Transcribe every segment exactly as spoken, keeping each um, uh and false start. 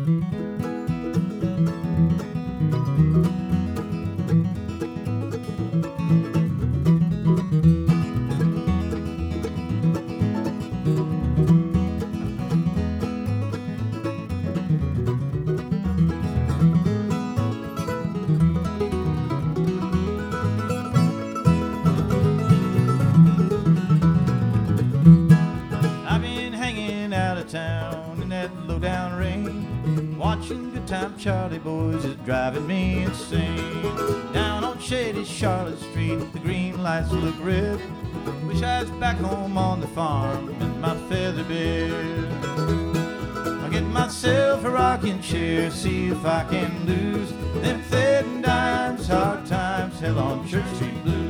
I've been hanging out of town in that low-down rain, watching Good Time Charlie boys is driving me insane. Down on shady Charlotte Street, the green lights look red. Wish I was back home on the farm in my feather bed. I'll get myself a rocking chair, see if I can lose them fed and dimes, hard times, hell on Church Street blues.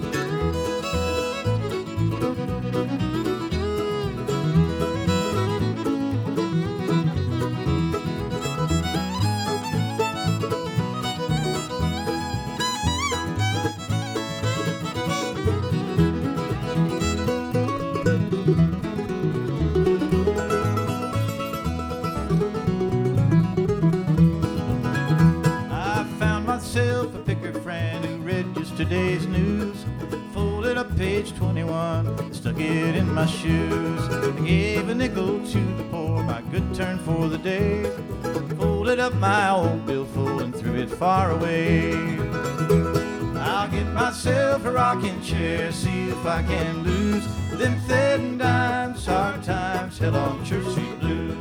Myself a picker friend who read yesterday's news, folded up page twenty-one, stuck it in my shoes. I gave a nickel to the poor, my good turn for the day, folded up my old billfold and threw it far away. I'll get myself a rocking chair, see if I can lose them fed and dimes, hard times, hell on Church Street blues.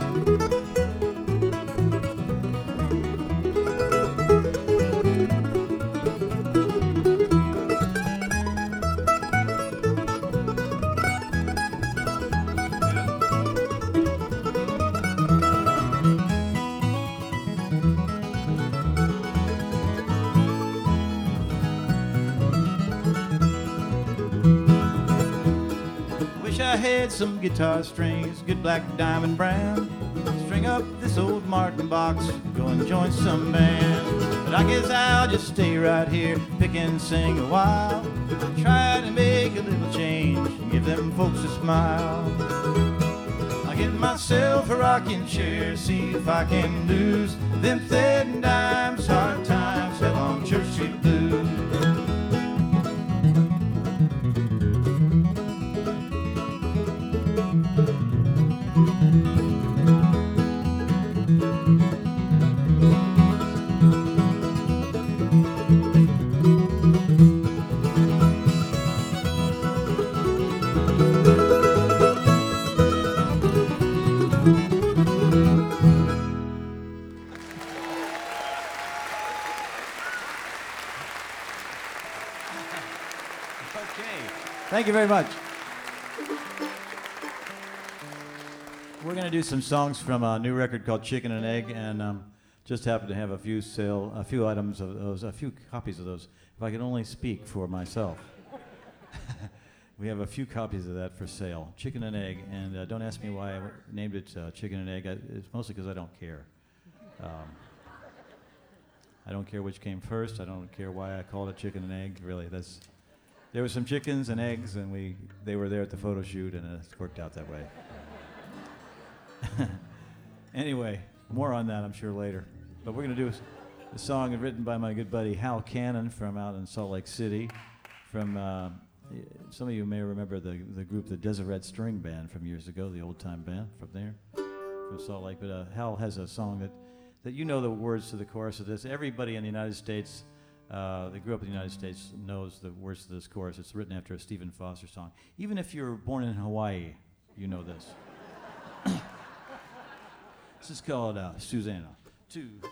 I had some guitar strings, good black diamond brand. String up this old Martin box, go and join some band. But I guess I'll just stay right here, pick and sing a while. Try to make a little change and give them folks a smile. I'll get myself a rocking chair, see if I can lose them fed and dimes, hard times, hell on Church Street blues. Thank you very much. We're going to do some songs from a new record called Chicken and Egg, and um, just happen to have a few sale, a few items of those, a few copies of those. If I could only speak for myself, we have a few copies of that for sale. Chicken and Egg, and uh, don't ask me why I named it uh, Chicken and Egg. I, it's mostly because I don't care. Um, I don't care which came first. I don't care why I called it Chicken and Egg. Really, that's. There were some chickens and eggs, and we they were there at the photo shoot, and it worked out that way. Anyway, more on that, I'm sure, later. But we're going to do a, a song written by my good buddy Hal Cannon from out in Salt Lake City. From uh, some of you may remember the the group, the Deseret String Band, from years ago, the old-time band from there, from Salt Lake. But uh, Hal has a song that, that you know the words to the chorus of this. Everybody in the United States Uh, that grew up in the United States knows the words of this chorus. It's written after a Stephen Foster song. Even if you're born in Hawaii, you know this. This is called uh, Susanna. Two,